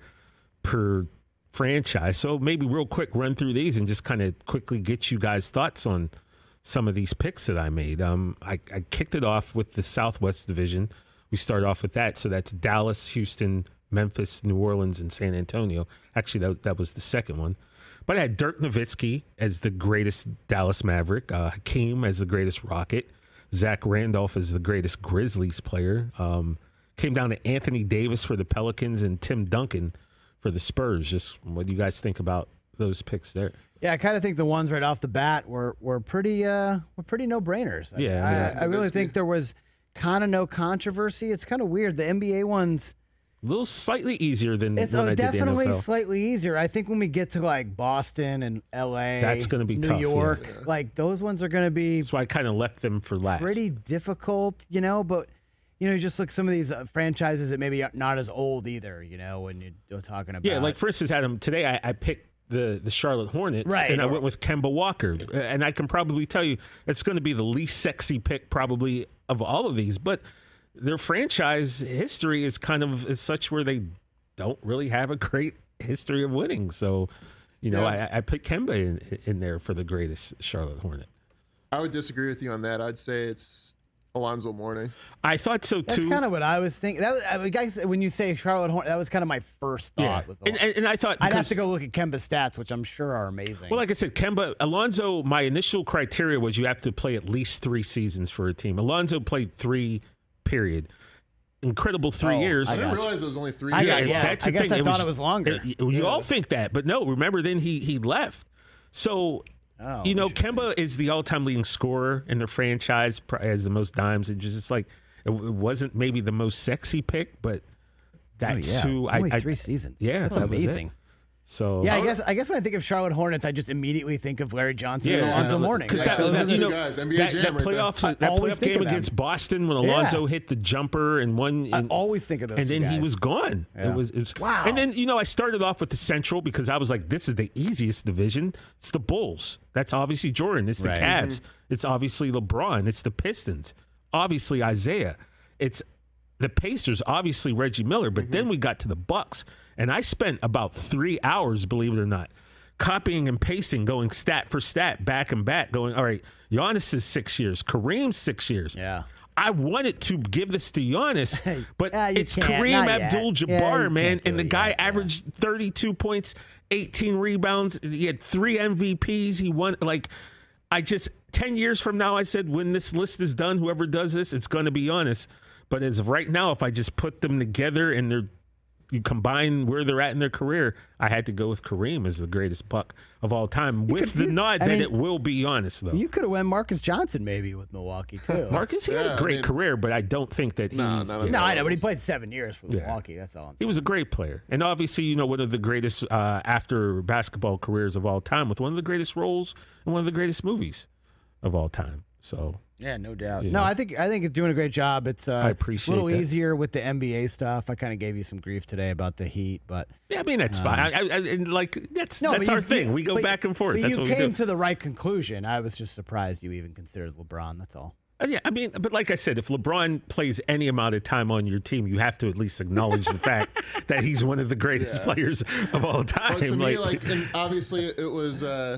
per franchise. So maybe real quick, run through these and just kind of quickly get you guys' thoughts on some of these picks that I made. Um, I, I kicked it off with the Southwest Division. We start off with that. So that's Dallas, Houston, Memphis, New Orleans, and San Antonio. Actually, that, that was the second one. But I had Dirk Nowitzki as the greatest Dallas Maverick, uh, Hakeem as the greatest Rocket, Zach Randolph as the greatest Grizzlies player. Um, came down to Anthony Davis for the Pelicans and Tim Duncan for the Spurs. Just what do you guys think about those picks there? Yeah, I kind of think the ones right off the bat were were pretty uh were pretty no brainers. Yeah, I, yeah. I, I really Nowitzki. think there was kind of no controversy. It's kind of weird. The N B A ones, A little slightly easier than it's when uh, I did the definitely N F L. slightly easier. I think when we get to like Boston and L A, That's gonna be New tough, yeah. York, like those ones are going to be So I kind of left them for last. pretty difficult, you know. But you know, just like some of these uh, franchises that maybe are not as old either, you know, when you're talking about Yeah, like for instance, Adam, today I, I picked the, the Charlotte Hornets, Right. and I went with Kemba Walker. Uh, And I can probably tell you it's going to be the least sexy pick probably of all of these, but their franchise history is kind of is such where they don't really have a great history of winning. So, you know, Yeah. I, I put Kemba in, in there for the greatest Charlotte Hornet. I would disagree with you on that. I'd say it's Alonzo Mourning. I thought so that's too. kind of what I was thinking. That was, I mean, guys, when you say Charlotte Hornets, that was kind of my first thought. yeah, Was and, and, and I thought I'd have because- to go look at Kemba's stats, which I'm sure are amazing. Well, like I said, Kemba, Alonzo, my initial criteria was you have to play at least three seasons for a team. Alonzo played three, period. Incredible three Oh, years. I I didn't got you. realize it was only three I years. got- yeah, that's I the guess thing. I thought it was longer. it- you all think that, but no. Remember, then he he left. So, Oh, you know, interesting. Kemba is the all-time leading scorer in the franchise, pr- has the most dimes. And just like it, it wasn't maybe the most sexy pick, but that's oh, yeah. who Only I, I three seasons. Yeah, that's that was it. amazing. So Yeah, I guess I guess when I think of Charlotte Hornets, I just immediately think of Larry Johnson and Yeah, Alonzo yeah. Mourning. 'Cause Like, that, those that, are you the- know, guys, N B A that, Jam that right there. playoff, I that always playoff think game of them. against Boston when Alonzo Yeah. hit the jumper and one, I and, always think of those and two then he guys. was gone. Yeah. It was, it was Wow. And then you know I started off with the Central because I was like, this is the easiest division. It's the Bulls. That's obviously Jordan. It's the Right. Cavs. It's obviously LeBron. It's the Pistons. Obviously Isaiah. It's the Pacers. Obviously Reggie Miller. But then we got to the Bucks, and I spent about three hours, believe it or not, copying and pasting, going stat for stat, back and back, going, all right, Giannis is six years, Kareem's six years. Yeah. I wanted to give this to Giannis, but Yeah, you it's can't. Kareem Not yet. Abdul-Jabbar, Yeah, you man, can't do and the it guy yet, yeah. averaged thirty-two points, eighteen rebounds. He had three M V Ps. He won. Like, I just ten years from now, I said when this list is done, whoever does this, it's going to be Giannis. But as of right now, if I just put them together and they're you combine where they're at in their career, I had to go with Kareem as the greatest Buck of all time, with could- the you- nod I that mean, it will be Giannis, though. You could have went Marcus Johnson maybe with Milwaukee too. Marcus, he had Yeah, a I great mean- career, but I don't think that he. No, not at yeah. no, all. I know, but he played seven years for Yeah. Milwaukee. That's all. I'm He was a great player. And obviously, you know, one of the greatest uh, after basketball careers of all time, with one of the greatest roles and one of the greatest movies of all time. So, Yeah, no doubt. Yeah. No, I think I think it's doing a great job. It's uh, I appreciate a little that. easier with the N B A stuff. I kind of gave you some grief today about the Heat, but yeah, I mean, that's fine. I, I, I, and like, that's no, that's but our you- thing. you- we go but- back and forth. but That's you what we came do. to the right conclusion. I was just surprised you even considered LeBron. That's all. Uh, yeah, I mean, but like I said, if LeBron plays any amount of time on your team, you have to at least acknowledge the fact that he's one of the greatest Yeah. players of all time. But to me, like, and obviously it was. Uh,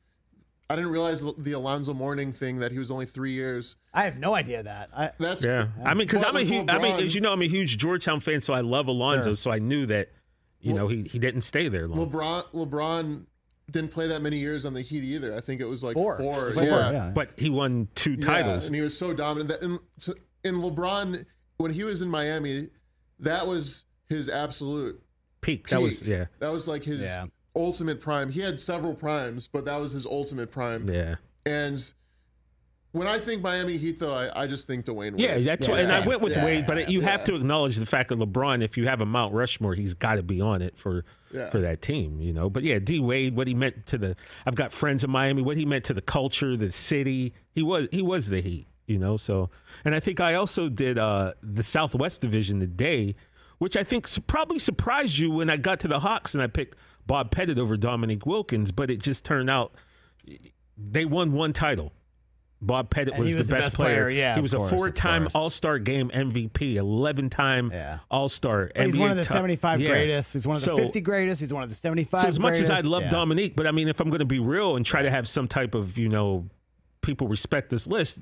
I didn't realize the Alonzo Mourning thing that he was only three years. I have no idea that. I, That's yeah, I mean, because But I'm a with huge. I mean, LeBron- as you know, I'm a huge Georgetown fan, so I love Alonzo. Sure. So I knew that, you know, he he didn't stay there long. LeBron. LeBron didn't play that many years on the Heat either. I think it was like Four. four. Four, yeah. yeah. But he won two Yeah, titles. and he was so dominant that in, so- in LeBron when he was in Miami, that was his absolute Peak. That was peak. yeah, That was like his Yeah. ultimate prime. He had several primes, but that was his ultimate prime. yeah, And when I think Miami Heat, though, I, I just think Dwayne Wade. yeah. That's Yeah, why. And I same. went with Yeah, Wade, but you have yeah. to acknowledge the fact that LeBron, if you have a Mount Rushmore, he's got to be on it for Yeah. for that team. You know. But yeah, D Wade, what he meant to the. I've got friends in Miami. What he meant to the culture, the city. He was he was the Heat. you know. So, and I think I also did uh, the Southwest Division today, which I think su- probably surprised you when I got to the Hawks and I picked Bob Pettit over Dominique Wilkins, but it just turned out they won one title. Bob Pettit was, was the the best, best player. player, yeah, he of was course, a of four-time course. All-Star Game M V P, eleven-time Yeah. All-Star. He's N B A one of the top- seventy-five yeah. greatest. He's one of the So- fifty greatest. He's one of the seventy-five So as much as I greatest. love Yeah. Dominique, but I mean, if I'm going to be real and try to have some type of, you know, people respect this list,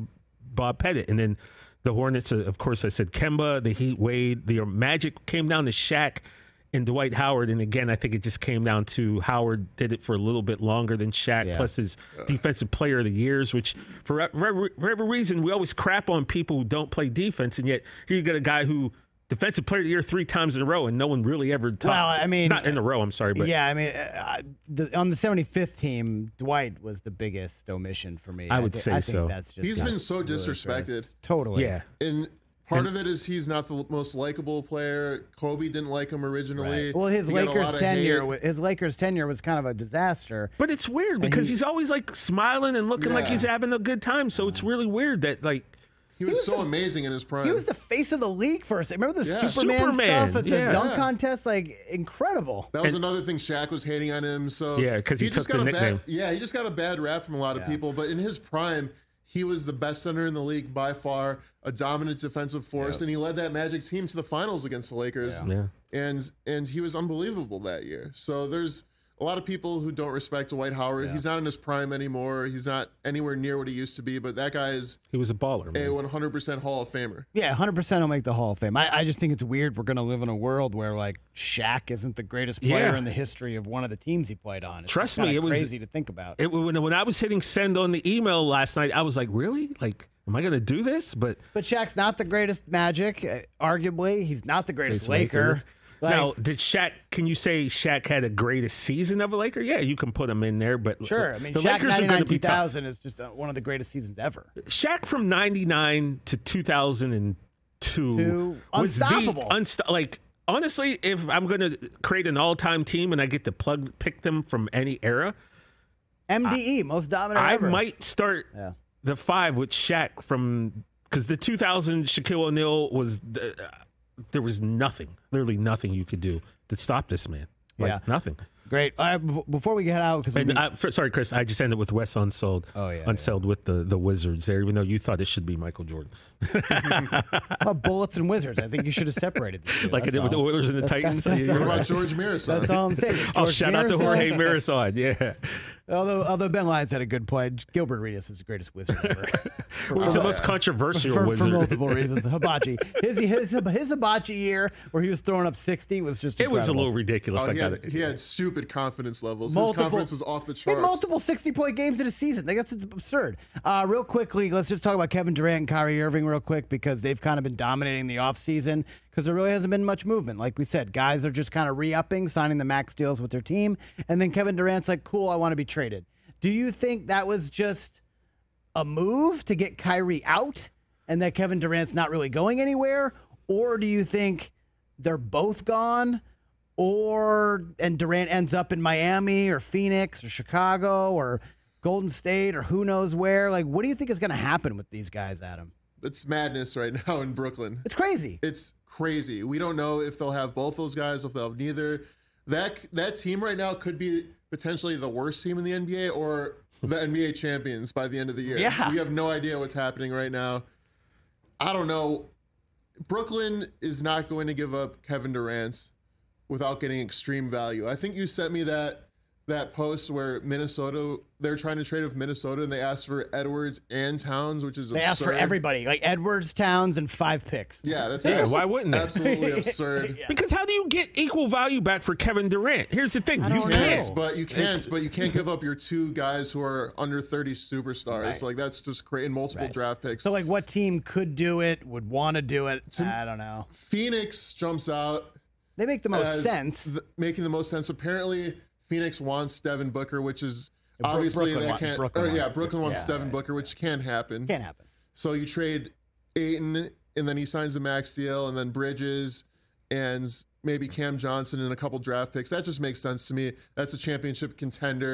Bob Pettit. And then the Hornets, uh, of course, I said Kemba, the Heat, Wade. The Magic came down to Shaq and Dwight Howard. And again, I think it just came down to Howard did it for a little bit longer than Shaq, Yeah. plus his defensive player of the years, which for whatever, whatever reason, we always crap on people who don't play defense. And yet here you got a guy who defensive player of the year three times in a row, and no one really ever talks. Well, I mean- not in a row, I'm sorry, but Yeah, I mean, uh, the, on the seventy-fifth team, Dwight was the biggest omission for me. I would thi- say I think so. That's just He's not been so really disrespected. gross. Totally. yeah. And part of it is he's not the most likable player. Kobe didn't like him originally. Right. Well, his He got a Lakers lot of tenure, hate. wa- his Lakers tenure was kind of a disaster. But it's weird because he- he's always like smiling and looking like Yeah. he's having a good time. So it's really weird that like He was, was so the- amazing in his prime. He was the face of the league for a second. Remember the Yeah. Superman, Superman, stuff at the yeah. dunk Yeah. contest? Like, incredible. That was And- another thing Shaq was hating on him. So Yeah, 'cause he just took got the a nickname. bad, yeah, he just got a bad rap from a lot of Yeah. people. But in his prime, he was the best center in the league by far, a dominant defensive force, Yep. and he led that Magic team to the finals against the Lakers. Yeah. And and he was unbelievable that year. So there's a lot of people who don't respect Dwight Howard. He's not in his prime anymore. He's not anywhere near what he used to be. But that guy is he was a baller, a man. one hundred percent Hall of Famer. Yeah, one hundred percent will make the Hall of Fame. I, I just think it's weird we're going to live in a world where, like, Shaq isn't the greatest player Yeah. in the history of one of the teams he played on. It's Trust just me, kinda it was- crazy to think about. It, when, when I was hitting send on the email last night, I was like, really? Like, am I going to do this? But But Shaq's not the greatest Magic, uh, arguably. He's not the greatest Greatest Laker. Laker. Like, now, did Shaq, can you say Shaq had a greatest season of a Laker? Yeah, you can put him in there. But sure. I mean, the Shaq Lakers are going ninety-nine to be two tough. thousand is just uh, one of the greatest seasons ever. Shaq from ninety-nine to two thousand two Two. was Unstoppable. the unst- like honestly, if I'm going to create an all-time team and I get to plug pick them from any era, M D E, most dominant I ever. might start Yeah. the five with Shaq from because the two thousand Shaquille O'Neal was the, uh, there was nothing, literally nothing you could do to stop this man. Like Yeah. nothing. Great. All right, b- before we get out, because And I, for, sorry, Chris, I just ended with Wes Unsold. Oh, yeah, Unsold with the the Wizards there, even though you thought it should be Michael Jordan, Bullets and Wizards. I think you should have separated the two. like it That's did with the all. Oilers and the That's- Titans. that's You're What right. about George Mirasan? That's all I'm saying. Oh, George shout out to Mirasan- Jorge Mirasan. Yeah. Although, although Ben Lyons had a good point, Gilbert Arenas is the greatest wizard ever. Well, he's the most controversial for, for wizard. multiple reasons. Hibachi. His, his, his Hibachi year where he was throwing up sixty was just It was a incredible. little ridiculous. Oh, I he, got had, it. he had stupid confidence levels. Multiple- His confidence was off the He had charts. multiple sixty-point games in a season. Like, that's absurd. Uh, real quickly, let's just talk about Kevin Durant and Kyrie Irving real quick because they've kind of been dominating the offseason because there really hasn't been much movement. Like we said, guys are just kind of re-upping, signing the max deals with their team. And then Kevin Durant's like, cool, I want to be traded. Do you think that was just a move to get Kyrie out and that Kevin Durant's not really going anywhere? Or do you think they're both gone? Or and Durant ends up in Miami or Phoenix or Chicago or Golden State or who knows where? Like, what do you think is going to happen with these guys, Adam? It's madness right now in Brooklyn. It's crazy. It's crazy. We don't know if they'll have both those guys, if they'll have neither. That that team right now could be potentially the worst team in the N B A or the N B A champions by the end of the year. Yeah. We have no idea what's happening right now. I don't know. Brooklyn is not going to give up Kevin Durant without getting extreme value. I think you sent me that that post where Minnesota, they're trying to trade with Minnesota and they asked for Edwards and Towns, which is They asked for absurd. everybody, like Edwards, Towns, and five picks. Yeah, that's Yeah, abs- why wouldn't they? absolutely absurd. Because how do you get equal value back for Kevin Durant? Here's the thing. I You don't can't. Yes, but you can't. It's- But you can't give up your two guys who are under thirty superstars. Right. Like that's just creating multiple Right. draft picks. So, like, what team could do it, would want to do it? I don't know. Phoenix jumps out They make the most as sense. th- making the most sense. Apparently, Phoenix wants Devin Booker, which is Bro- obviously Brooklyn that want- can't. Brooklyn or, yeah, wants- Brooklyn wants yeah, Devin right, Booker, which can happen. Can't happen. So you trade Ayton, and then he signs a max deal, and then Bridges, and maybe Cam Johnson and a couple draft picks. That just makes sense to me. That's a championship contender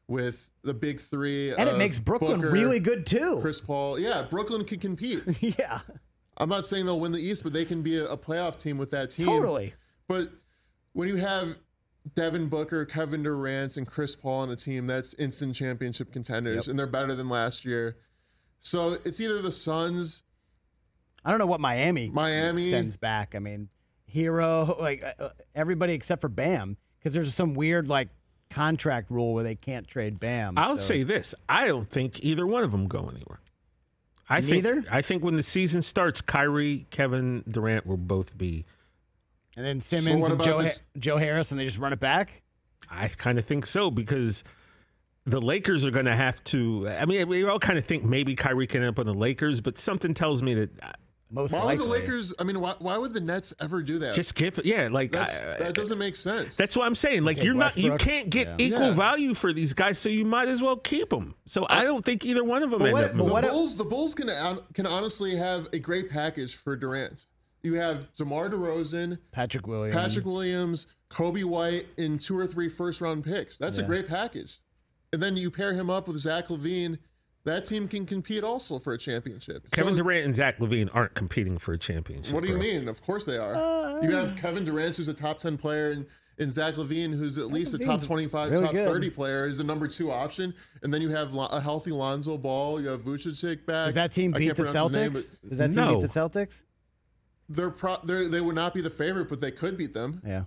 with the big three. And it makes Brooklyn Booker, really good too. Chris Paul. Yeah, Brooklyn can compete. Yeah. I'm not saying they'll win the East, but they can be a, a playoff team with that team. Totally. But when you have Devin Booker, Kevin Durant, and Chris Paul on a team, that's instant championship contenders, Yep. and they're better than last year. So it's either the Suns. I don't know what Miami Miami sends back. I mean, Hero, like uh, everybody except for Bam, because there's some weird like contract rule where they can't trade Bam. I'll so. say this: I don't think either one of them go anywhere. I Neither? think I think when the season starts, Kyrie, Kevin Durant will both be. And then So Simmons what and about Joe, the- ha- Joe Harris, and they just run it back. I kind of think so because the Lakers are going to have to. I mean, we all kind of think maybe Kyrie can end up on the Lakers, but something tells me that uh, Most Why likely. would the Lakers? I mean, why, why would the Nets ever do that? just give. Yeah, like That's, I- that doesn't make sense. That's what I'm saying. Like Take you're not, you Westbrook. can't get Yeah. equal Yeah. value for these guys, so you might as well keep them. So I don't think either one of them But end what- up but moving. the what- Bulls. The Bulls can hon- can honestly have a great package for Durant. You have DeMar DeRozan, Patrick Williams. Patrick Williams, Kobe White, and two or three first round picks. That's Yeah. a great package. And then you pair him up with Zach LaVine. That team can compete also for a championship. Kevin So- Durant and Zach LaVine aren't competing for a championship. What do you bro. mean? Of course they are. Uh, you have Kevin Durant, who's a top ten player, and, and Zach LaVine, who's at least a top LaVine's twenty-five, really top good. thirty player, is a number two option. And then you have Lo- a healthy Lonzo Ball. You have Vucevic back. Does that team I beat can't the pronounce his name, Celtics? but Does that team No. beat the Celtics? they're pro- they're, they would not be the favorite, but they could beat them. Yeah.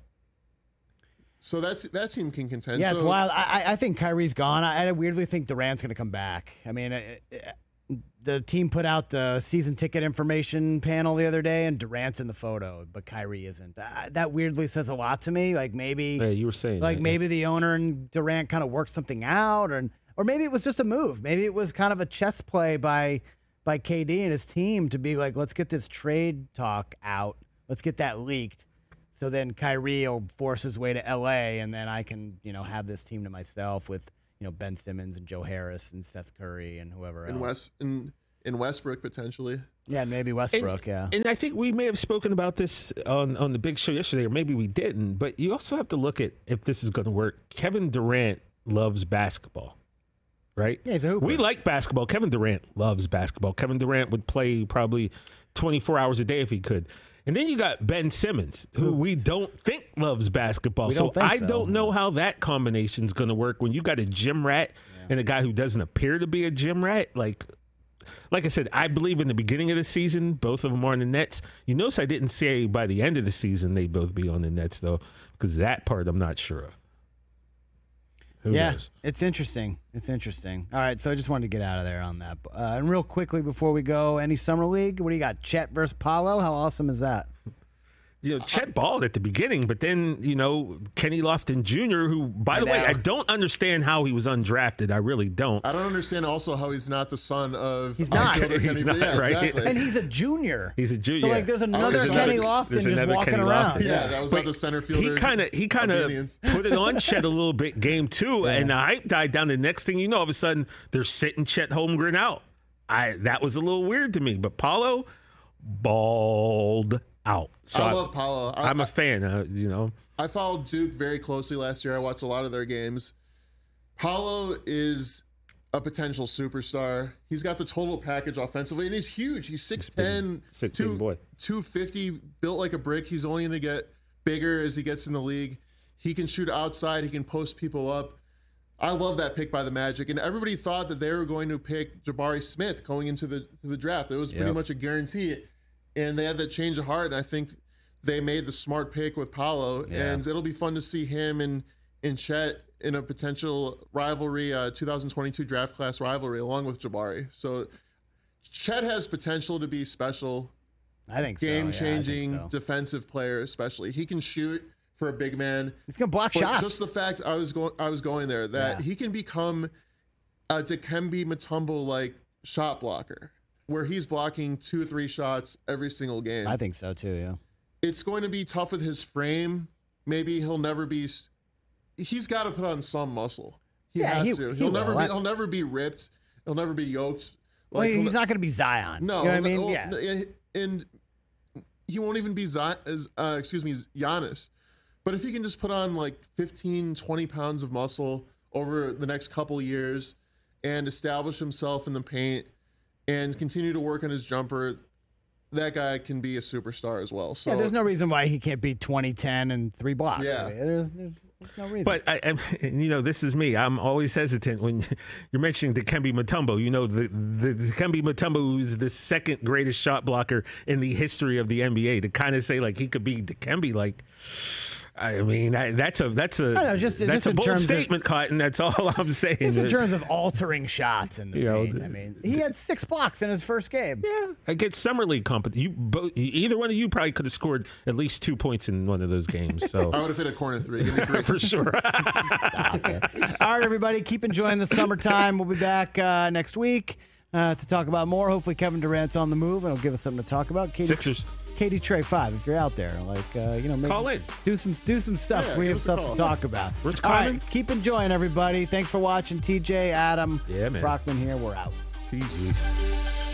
So that's that team can contend. Yeah, it's so, wild. I, I- I think Kyrie's gone. I, I weirdly think Durant's going to come back. I mean, it, it, the team put out the season ticket information panel the other day, and Durant's in the photo, but Kyrie isn't. That, that weirdly says a lot to me. Like maybe, Yeah, you were saying like that, yeah. maybe the owner and Durant kind of worked something out, or or maybe it was just a move. Maybe it was kind of a chess play by by K D and his team to be like, let's get this trade talk out. Let's get that leaked. So then Kyrie will force his way to L A, and then I can, you know, have this team to myself with, you know, Ben Simmons and Joe Harris and Seth Curry and whoever else. in West in in Westbrook potentially. Yeah, maybe And- Westbrook. yeah. And I think we may have spoken about this on, on the big show yesterday, or maybe we didn't. But you also have to look at if this is going to work. Kevin Durant loves basketball, right? Yeah, he's a hooper. We like basketball. Kevin Durant loves basketball. Kevin Durant would play probably twenty-four hours a day if he could. And then you got Ben Simmons, who we don't think loves basketball. We so don't think I so. don't know how that combination is going to work when you got a gym rat and a guy who doesn't appear to be a gym rat. Like, like I said, I believe in the beginning of the season, both of them are on the Nets. You notice I didn't say by the end of the season they'd both be on the Nets, though, because that part I'm not sure of. Who yeah, knows? it's interesting. It's interesting. All right, so I just wanted to get out of there on that. Uh, and real quickly before we go, any summer league? What do you got? Chet versus Paolo? How awesome is that? You know, Chet balled at the beginning, but then, you know, Kenny Lofton Junior, who, by I the way, know. I don't understand how he was undrafted. I really don't. I don't understand also how he's not the son of He's not. outfielder He's Kenny- not, yeah, right? exactly. And he's a junior. He's a junior. So, like, there's another There's Kenny another- Lofton there's just another walking Kenny around. Lofton. yeah, that was not the center fielder. He kind of he kind of the of Indians. put it on Chet a little bit game two, and the hype died down. The next thing you know, all of a sudden they're sitting Chet Holmgren out. I that was a little weird to me, but Paulo balled out. So I love Paolo. I, I'm a fan. Uh, you know, I followed Duke very closely last year. I watched a lot of their games. Paolo is a potential superstar. He's got the total package offensively, and he's huge. He's six ten, six ten boy. two fifty, built like a brick. He's only going to get bigger as he gets in the league. He can shoot outside. He can post people up. I love that pick by the Magic, and everybody thought that they were going to pick Jabari Smith going into the to the draft. It was pretty Yep. much a guarantee, and they had that change of heart. And I think they made the smart pick with Paolo, Yeah. and it'll be fun to see him and and Chet in a potential rivalry, uh, two thousand twenty-two draft class rivalry, along with Jabari. So Chet has potential to be special, I think so. yeah, I think game-changing so. defensive player. Especially, he can shoot for a big man. He's going to block But shots. just the fact I was going, I was going there that Yeah. he can become a Dikembe Mutombo like shot blocker, where he's blocking two or three shots every single game. I think so, too, yeah. It's going to be tough with his frame. Maybe he'll never be. s- He's got to put on some muscle. He Yeah, has he- to. he He'll never will. be. I- He'll never be ripped. He'll never be yoked. Well, Like, he'll he's ne- not going to be Zion. No, You know what I mean? well, yeah. and- and he won't even be Zion, as uh, excuse me, Giannis. But if he can just put on like fifteen, twenty pounds of muscle, over the next couple years and establish himself in the paint and continue to work on his jumper, that guy can be a superstar as well. So Yeah, there's no reason why he can't be twenty, ten, and three blocks. Yeah. I mean, there's, there's, there's no reason. But I, I, and, you know, this is me. I'm always hesitant when you're mentioning Dikembe Mutombo. You know, the the Dikembe Mutombo is the second greatest shot blocker in the history of the N B A. To kind of say like he could be Dikembe, like. I mean, I, that's a that's a I know, just- that's just a in bold terms of- statement, Cotton. That's all I'm saying. Just in terms of altering shots in the You know, paint. the- I mean, he had six blocks in his first game. Yeah, against summer league company, you both, either one of you probably could have scored at least two points in one of those games. So I would have hit a corner three. Give me three. for sure. Stop it. All right, everybody, keep enjoying the summertime. We'll be back uh, next week uh, to talk about more. Hopefully, Kevin Durant's on the move and he'll give us something to talk about. Katie, Sixers. Katie Trey five, if you're out there, like uh, you know, maybe Call in. do some do some stuff. Yeah, so we give have us a stuff call. to talk about. Rich All right, Carmen? keep enjoying, everybody. Thanks for watching. T J, Adam, Yeah, man. Brockman here. We're out. Peace.